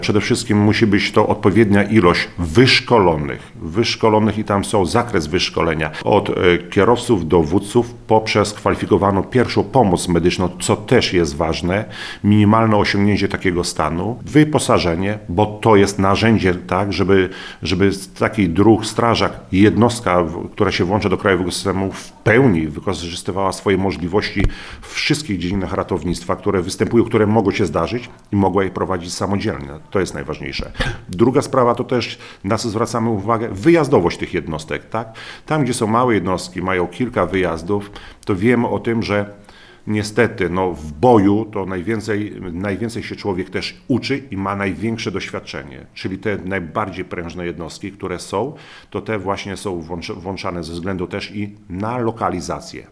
Przede wszystkim musi być to odpowiednia ilość wyszkolonych i tam są zakres wyszkolenia od kierowców, dowódców poprzez kwalifikowaną pierwszą pomoc medyczną, co też jest ważne, minimalne osiągnięcie takiego stanu, wyposażenie, bo to jest narzędzie, tak, żeby taki druh, strażak, jednostka, która się włącza do krajowego systemu, w pełni wykorzystywała swoje możliwości w wszystkich dziedzinach ratownictwa, które występują, które mogą się zdarzyć i mogła je prowadzić samodzielnie. To jest najważniejsze. Druga sprawa to też, na co zwracamy uwagę, wyjazdowość tych jednostek. Tak? Tam, gdzie są małe jednostki, mają kilka wyjazdów, to wiemy o tym, że niestety w boju to najwięcej się człowiek też uczy i ma największe doświadczenie. Czyli te najbardziej prężne jednostki, które są, to te właśnie są włączane ze względu też i na lokalizację.